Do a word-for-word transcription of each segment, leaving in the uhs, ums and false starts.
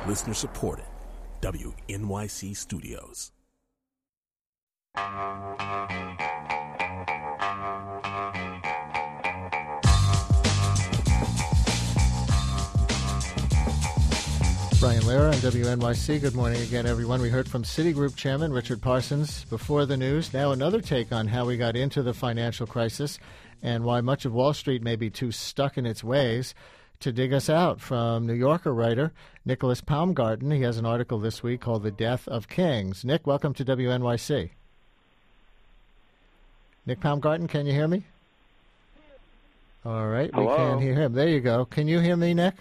Listener supported. W N Y C Studios. Brian Lehrer on W N Y C. Good morning again, everyone. We heard from Citigroup Chairman Richard Parsons before the news. Now another take on how we got into the financial crisis and why much of Wall Street may be too stuck in its ways. To dig us out, from New Yorker writer Nicholas Paumgarten. He has an article this week called The Death of Kings. Nick, welcome to W N Y C. Nick Paumgarten, can you hear me? All right, Hello? We can't hear him. There you go. Can you hear me, Nick?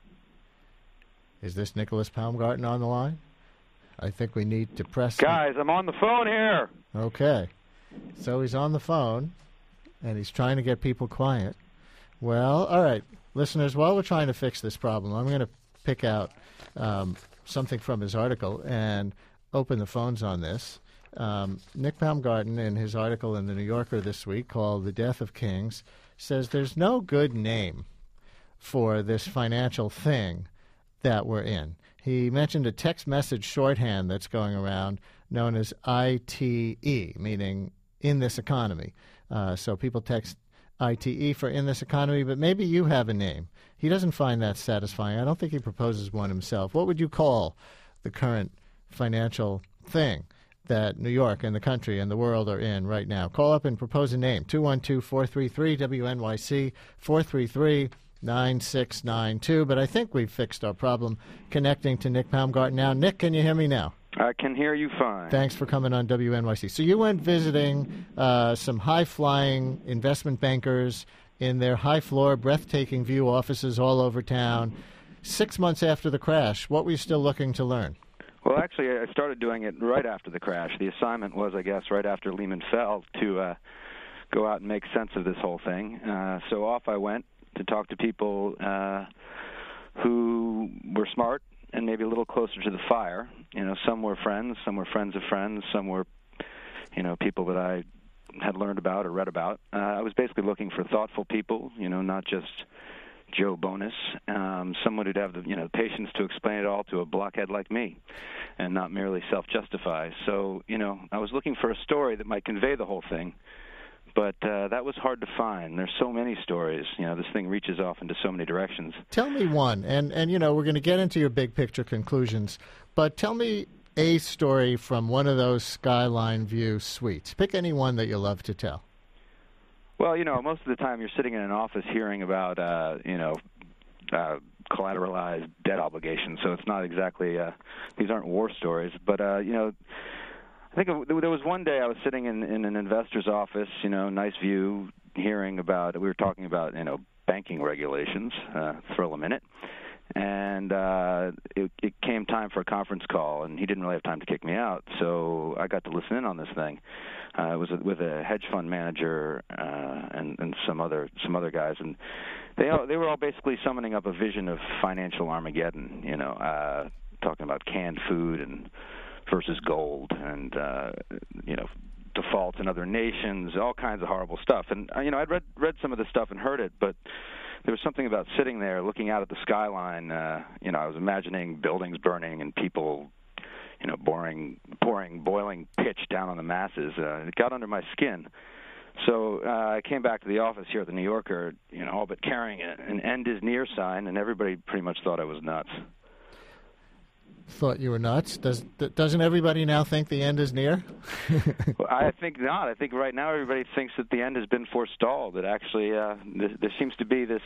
Is this Nicholas Paumgarten on the line? I think we need to press... Guys, I'm on the phone here. Okay. So he's on the phone, and he's trying to get people quiet. Well, all right. Listeners, while we're trying to fix this problem, I'm going to pick out um, something from his article and open the phones on this. Um, Nick Paumgarten, in his article in The New Yorker this week called The Death of Kings, says there's no good name for this financial thing that we're in. He mentioned a text message shorthand that's going around known as I T E, meaning in this economy. Uh, so people text I T E for in this economy, but maybe you have a name. He doesn't find that satisfying. I don't think he proposes one himself. What would you call the current financial thing that New York and the country and the world are in right now? Call up and propose a name. two one two, four three three, W N Y C, four three three, nine six nine two. But I think we've fixed our problem connecting to Nick Paumgarten now. Nick, can you hear me now? I can hear you fine. Thanks for coming on W N Y C. So you went visiting uh, some high-flying investment bankers in their high-floor, breathtaking view offices all over town. Six months after the crash, what were you still looking to learn? Well, actually, I started doing it right after the crash. The assignment was, I guess, right after Lehman fell to uh, go out and make sense of this whole thing. Uh, so off I went to talk to people uh, who were smart and maybe a little closer to the fire. You know, some were friends, some were friends of friends, some were, you know, people that I had learned about or read about. Uh, I was basically looking for thoughtful people, you know, not just Joe Bonus, um, someone who'd have the, you know, patience to explain it all to a blockhead like me and not merely self-justify. So, you know, I was looking for a story that might convey the whole thing. But uh, that was hard to find. There's so many stories. You know, this thing reaches off into so many directions. Tell me one, and, and you know, we're going to get into your big picture conclusions, but tell me a story from one of those skyline view suites. Pick any one that you love to tell. Well, you know, most of the time you're sitting in an office hearing about, uh, you know, uh, collateralized debt obligations, so it's not exactly, uh, these aren't war stories, but, uh, you know, I think there was one day I was sitting in, in an investor's office, you know, nice view, hearing about, we were talking about, you know, banking regulations, uh, thrill a minute, and uh, it, it came time for a conference call, and he didn't really have time to kick me out, so I got to listen in on this thing. Uh, it was with a hedge fund manager uh, and, and some other some other guys, and they all, they were all basically summoning up a vision of financial Armageddon, you know, uh, talking about canned food and versus gold and, uh, you know, defaults in other nations, all kinds of horrible stuff. And, uh, you know, I'd read, read some of this stuff and heard it, but there was something about sitting there looking out at the skyline. Uh, you know, I was imagining buildings burning and people, you know, pouring, pouring boiling pitch down on the masses. Uh, it got under my skin. So uh, I came back to the office here at the New Yorker, you know, all but carrying an end is near sign, and everybody pretty much thought I was nuts. Thought you were nuts. Does doesn't everybody now think the end is near? Well, I think not. I think right now everybody thinks that the end has been forestalled. That actually uh, th- there seems to be this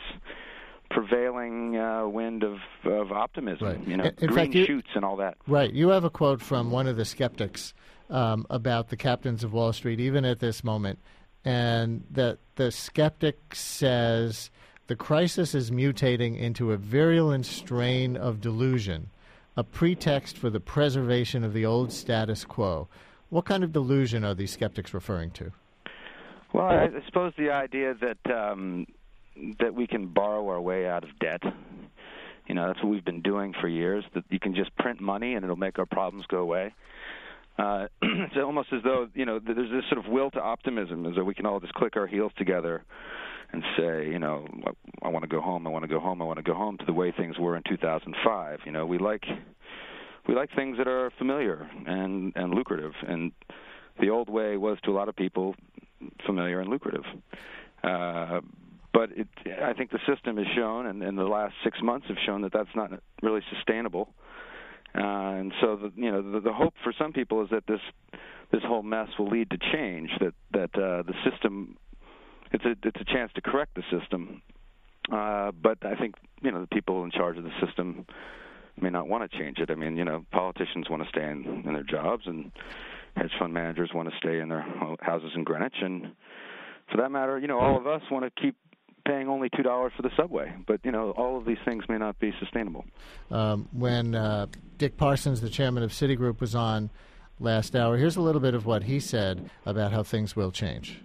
prevailing uh, wind of, of optimism. Right. You know, in, in green fact, you, shoots and all that. Right. You have a quote from one of the skeptics um, about the captains of Wall Street, even at this moment, and that the skeptic says the crisis is mutating into a virulent strain of delusion, a pretext for the preservation of the old status quo. What kind of delusion are these skeptics referring to? Well, I, I suppose the idea that um, that we can borrow our way out of debt. You know, that's what we've been doing for years, that you can just print money and it'll make our problems go away. Uh, it's almost as though, you know, there's this sort of will to optimism, as though we can all just click our heels together and say, you know, I want to go home, I want to go home, I want to go home, to the way things were in two thousand five. You know, we like we like things that are familiar and, and lucrative, and the old way was, to a lot of people, familiar and lucrative. Uh, but it, I think the system has shown, and, and the last six months have shown, that that's not really sustainable. Uh, and so, the, you know, the, the hope for some people is that this this whole mess will lead to change. That that uh, the system, it's a it's a chance to correct the system. Uh, but I think, you know, the people in charge of the system may not want to change it. I mean, you know, politicians want to stay in, in their jobs, and hedge fund managers want to stay in their houses in Greenwich, and for that matter, you know, all of us want to keep paying only two dollars for the subway. But, you know, all of these things may not be sustainable. Um, when uh, Dick Parsons, the chairman of Citigroup, was on last hour, here's a little bit of what he said about how things will change.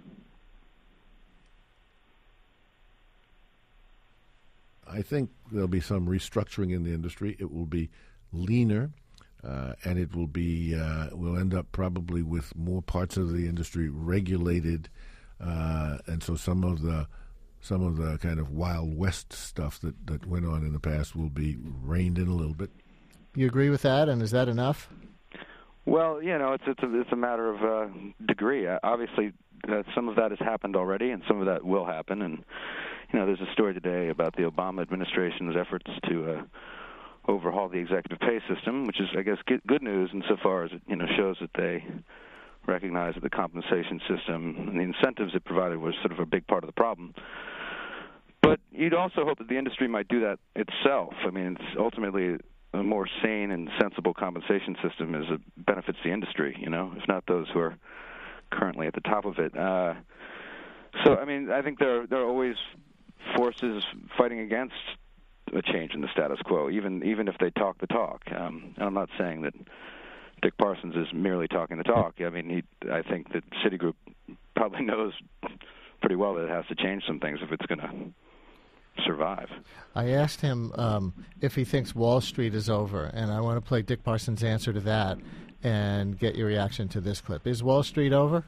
I think there'll be some restructuring in the industry. It will be leaner, uh, and it will be uh, we'll end up probably with more parts of the industry regulated, uh, and so some of the some of the kind of Wild West stuff that, that went on in the past will be reined in a little bit. You agree with that, and is that enough? Well, you know, it's it's a, it's a matter of uh, degree. Uh, obviously, uh, some of that has happened already, and some of that will happen, and you know, there's a story today about the Obama administration's efforts to uh, overhaul the executive pay system, which is, I guess, good news insofar as it, you know, shows that they recognize that the compensation system and the incentives it provided was sort of a big part of the problem. But you'd also hope that the industry might do that itself. I mean, it's ultimately a more sane and sensible compensation system is a benefits the industry, you know, if not those who are currently at the top of it. Uh, so, I mean, I think there there are always forces fighting against a change in the status quo, even even if they talk the talk. Um, and I'm not saying that Dick Parsons is merely talking the talk. I mean, he, I think that Citigroup probably knows pretty well that it has to change some things if it's going to survive. I asked him um, if he thinks Wall Street is over, and I want to play Dick Parsons' answer to that and get your reaction to this clip. Is Wall Street over?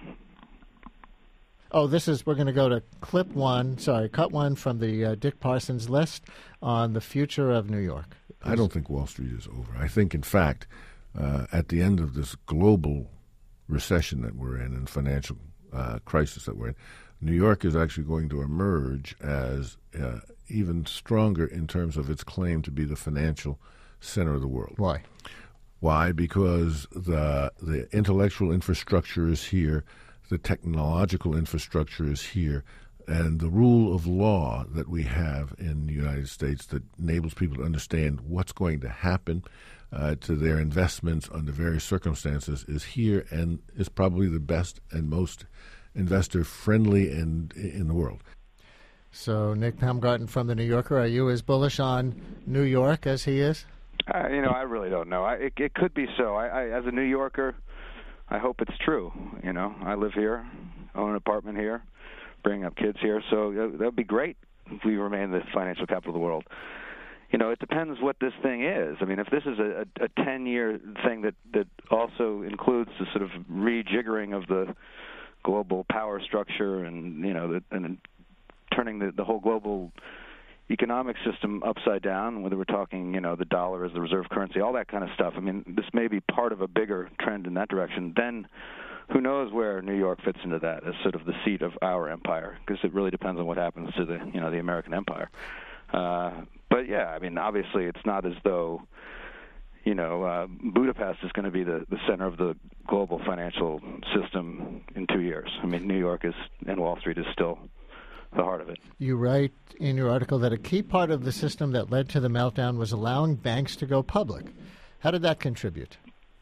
Oh, this is, we're going to go to clip one, sorry, cut one from the uh, Dick Parsons list on the future of New York. I don't think Wall Street is over. I think, in fact, uh, at the end of this global recession that we're in and financial uh, crisis that we're in, New York is actually going to emerge as uh, even stronger in terms of its claim to be the financial center of the world. Why? Why? Because the the intellectual infrastructure is here, the technological infrastructure is here, and the rule of law that we have in the United States that enables people to understand what's going to happen uh, to their investments under various circumstances is here and is probably the best and most investor-friendly in, in the world. So, Nick Baumgarten from The New Yorker, are you as bullish on New York as he is? Uh, you know, I really don't know. I, it, it could be so. I, I, as a New Yorker, I hope it's true. You know, I live here, own an apartment here, bring up kids here, so that would be great if we remain the financial capital of the world. You know, it depends what this thing is. I mean, if this is a, a ten-year thing that, that also includes the sort of rejiggering of the global power structure and, you know, the, and turning the, the whole global economic system upside down, whether we're talking, you know, the dollar as the reserve currency, all that kind of stuff. I mean, this may be part of a bigger trend in that direction. Then who knows where New York fits into that as sort of the seat of our empire, because it really depends on what happens to the, you know, the American empire. Uh, but, yeah, I mean, obviously it's not as though, you know, uh, Budapest is going to be the, the center of the global financial system in two years. I mean, New York is and Wall Street is still the heart of it. You write in your article that a key part of the system that led to the meltdown was allowing banks to go public. How did that contribute?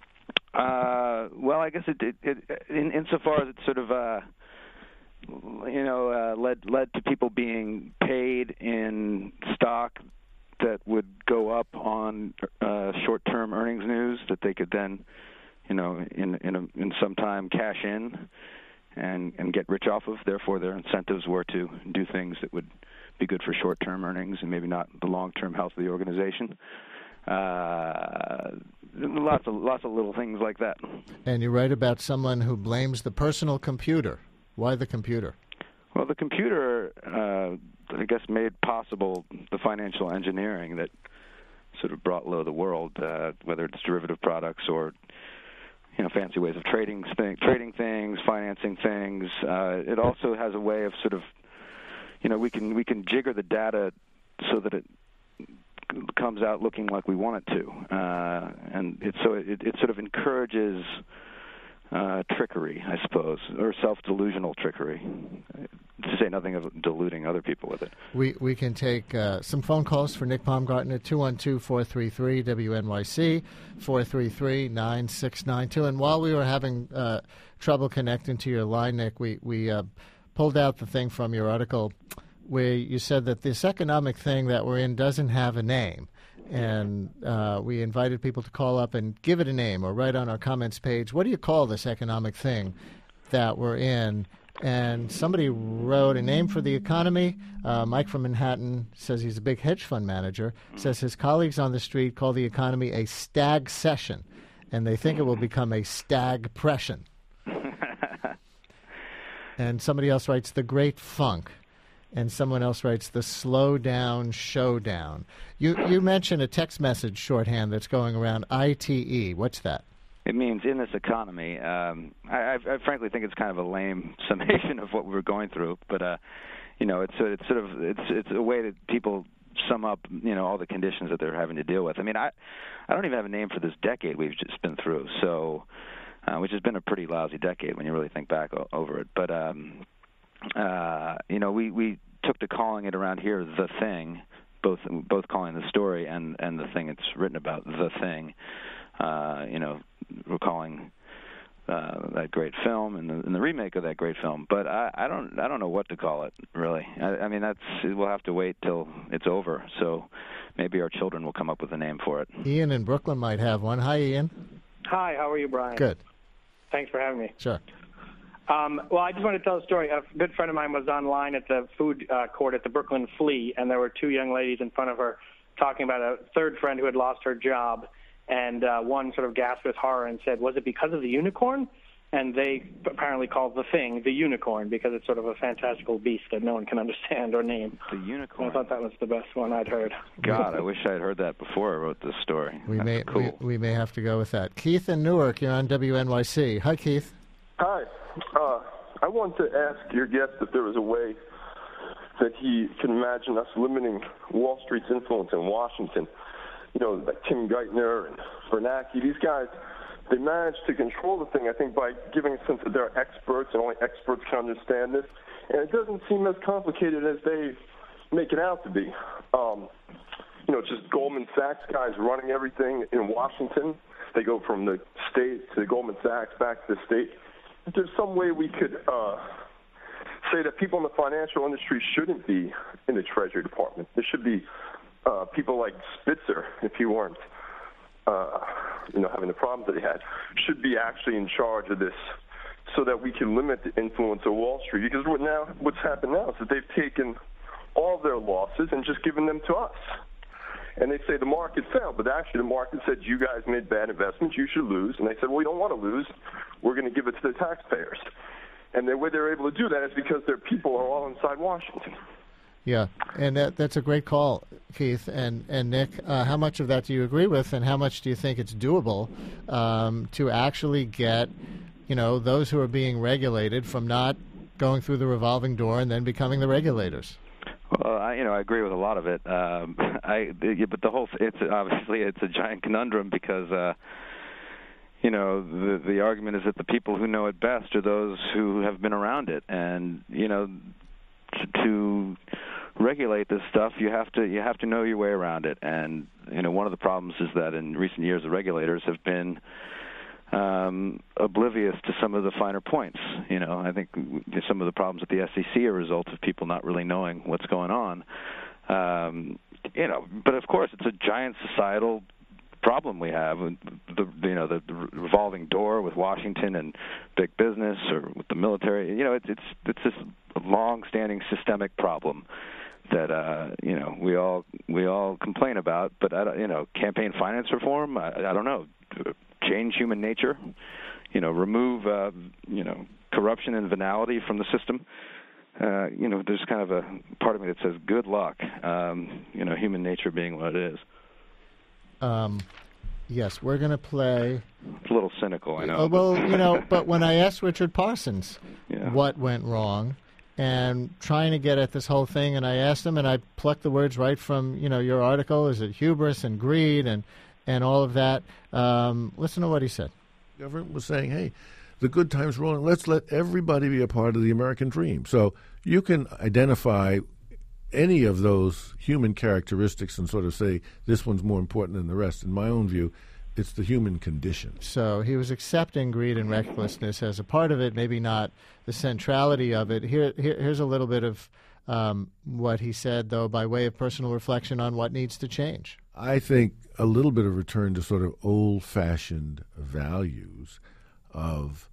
Uh, well, I guess it, it, it in, insofar as it sort of, uh, you know, uh, led led to people being paid in stock that would go up on uh, short-term earnings news that they could then, you know, in in, a, in some time cash in and, and get rich off of. Therefore, their incentives were to do things that would be good for short-term earnings and maybe not the long-term health of the organization. Uh, lots of lots of little things like that. And you write about someone who blames the personal computer. Why the computer? Well, the computer, uh, I guess, made possible the financial engineering that sort of brought low the world, uh, whether it's derivative products or, you know, fancy ways of trading things, trading things, financing things. Uh, it also has a way of sort of, you know, we can we can jigger the data so that it comes out looking like we want it to, uh, and it so it, it sort of encourages uh, trickery, I suppose, or self-delusional trickery. To say nothing of deluding other people with it. We we can take uh, some phone calls for Nick Baumgartner, two one two, four three three, W N Y C, four three three, nine six nine two. And while we were having uh, trouble connecting to your line, Nick, we, we uh, pulled out the thing from your article where you said that this economic thing that we're in doesn't have a name. And uh, we invited people to call up and give it a name or write on our comments page, what do you call this economic thing that we're in? And somebody wrote a name for the economy. Uh, Mike from Manhattan says he's a big hedge fund manager, says his colleagues on the street call the economy a stag-cession, and they think it will become a stagpression. And somebody else writes the Great Funk. And someone else writes the slow down showdown. You you mentioned a text message shorthand that's going around, I T E. What's that? It means in this economy. Um, I, I, I frankly think it's kind of a lame summation of what we're going through, but uh, you know, it's it's sort of it's it's a way that people sum up, you know, all the conditions that they're having to deal with. I mean, I I don't even have a name for this decade we've just been through, so uh, which has been a pretty lousy decade when you really think back o- over it. But um, uh, you know, we we took to calling it around here the thing, both both calling the story and and the thing it's written about the thing. Uh, you know, recalling uh, that great film and the, and the remake of that great film. But I, I don't I don't know what to call it, really. I, I mean, that's we'll have to wait till it's over. So maybe our children will come up with a name for it. Ian in Brooklyn might have one. Hi, Ian. Hi, how are you, Brian? Good. Thanks for having me. Sure. Um, well, I just want to tell a story. A good friend of mine was online at the food uh, court at the Brooklyn Flea, and there were two young ladies in front of her talking about a third friend who had lost her job. And uh, one sort of gasped with horror and said, was it because of the unicorn? And they apparently called the thing the unicorn because it's sort of a fantastical beast that no one can understand or name. The unicorn. And I thought that was the best one I'd heard. God, I wish I'd heard that before I wrote this story. We That's may cool. we, we may have to go with that. Keith in Newark, you're on W N Y C. Hi, Keith. Hi. Uh, I want to ask your guest if there was a way that he can imagine us limiting Wall Street's influence in Washington. You know, like Tim Geithner and Bernanke, these guys, they managed to control the thing, I think, by giving a sense that they're experts and only experts can understand this. And it doesn't seem as complicated as they make it out to be. Um, you know, it's just Goldman Sachs guys running everything in Washington. They go from the state to the Goldman Sachs back to the state. If there's some way we could uh, say that people in the financial industry shouldn't be in the Treasury Department. There should be Uh, people like Spitzer, if he weren't, uh, you know, having the problems that he had, should be actually in charge of this, so that we can limit the influence of Wall Street. Because what now, what's happened now is that they've taken all of their losses and just given them to us. And they say the market failed, but actually the market said you guys made bad investments, you should lose. And they said, well, we don't want to lose. We're going to give it to the taxpayers. And the way they're able to do that is because their people are all inside Washington. Yeah, and that, that's a great call, Keith. And, and Nick, uh, how much of that do you agree with, and how much do you think it's doable um, to actually get, you know, those who are being regulated from not going through the revolving door and then becoming the regulators? Well, I, you know, I agree with a lot of it. Um, I, but the whole, it's obviously it's a giant conundrum because, uh, you know, the the argument is that the people who know it best are those who have been around it, and you know, to, to regulate this stuff, you have to you have to know your way around it. And you know, one of the problems is that in recent years, the regulators have been um, oblivious to some of the finer points. You know, I think some of the problems at the S E C are a result of people not really knowing what's going on. Um, you know, but of course, it's a giant societal problem we have. The you know the, the revolving door with Washington and big business, or with the military. You know, it's it's it's this long-standing systemic problem that uh, you know we all we all complain about. But I don't, you know, campaign finance reform. I, I don't know. Change human nature. You know, remove uh, you know corruption and venality from the system. uh, you know, there's kind of a part of me that says good luck, um, you know, human nature being what it is. Um, yes, we're going to play. It's a little cynical, I know. Uh, well, you know, but when I asked Richard Parsons yeah. what went wrong, and trying to get at this whole thing, and I asked him, and I plucked the words right from, you know, your article, is it hubris and greed and, and all of that. Um, listen to what he said. The government was saying, hey, the good times rolling, let's let everybody be a part of the American dream. So you can identify any of those human characteristics and sort of say this one's more important than the rest. In my own view, it's the human condition. So he was accepting greed and recklessness as a part of it, maybe not the centrality of it. Here, here here's a little bit of um, what he said, though, by way of personal reflection on what needs to change. I think a little bit of return to sort of old-fashioned values of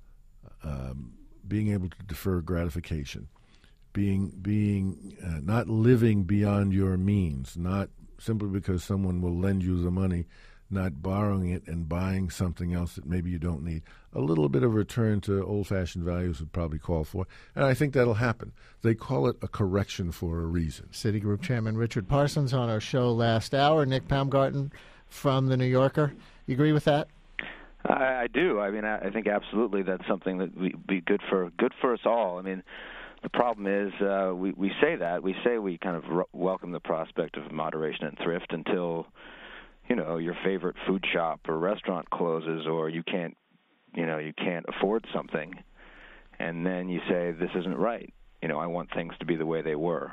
um, being able to defer gratification, being being uh, not living beyond your means, not simply because someone will lend you the money, not borrowing it and buying something else that maybe you don't need. A little bit of return to old-fashioned values would probably call for, and I think that'll happen. They call it a correction for a reason. Citigroup Chairman Richard Parsons on our show last hour. Nick Baumgarten from The New Yorker. You agree with that? I, I do. I mean, I, I think absolutely that's something that would be good for good for us all. I mean, the problem is uh, we, we say that. We say we kind of r- welcome the prospect of moderation and thrift until, you know, your favorite food shop or restaurant closes, or you can't, you know, you can't afford something, and then you say this isn't right. You know, I want things to be the way they were.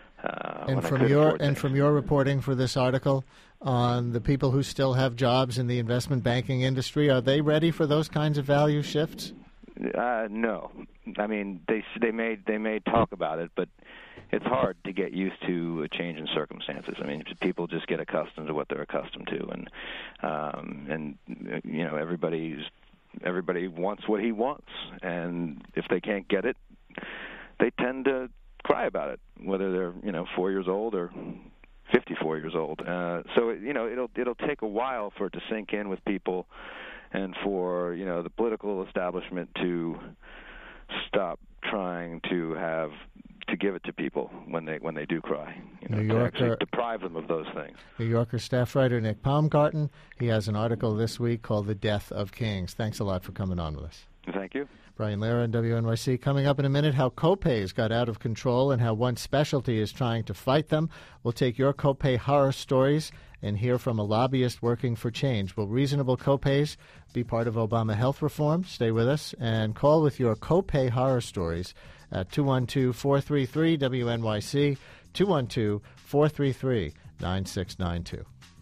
Uh, and from your and from your reporting for this article on the people who still have jobs in the investment banking industry, are they ready for those kinds of value shifts? Uh, no, I mean they they may they may talk about it, but it's hard to get used to a change in circumstances. I mean, people just get accustomed to what they're accustomed to, and um, and you know everybody's everybody wants what he wants, and if they can't get it, they tend to cry about it, whether they're you know four years old or fifty-four years old. Uh, so you know it'll it'll take a while for it to sink in with people, and for you know the political establishment to stop trying to have to give it to people when they when they do cry. You know, New to Yorker, actually deprive them of those things. New Yorker staff writer Nick Baumgarten. He has an article this week called "The Death of Kings." Thanks a lot for coming on with us. Thank you. Brian Lehrer on W N Y C. Coming up in a minute, how copays got out of control and how one specialty is trying to fight them. We'll take your copay horror stories and hear from a lobbyist working for change. Will reasonable copays be part of Obama health reform? Stay with us and call with your copay horror stories at two one two, four three three, W N Y C, two one two, four three three, nine six nine two.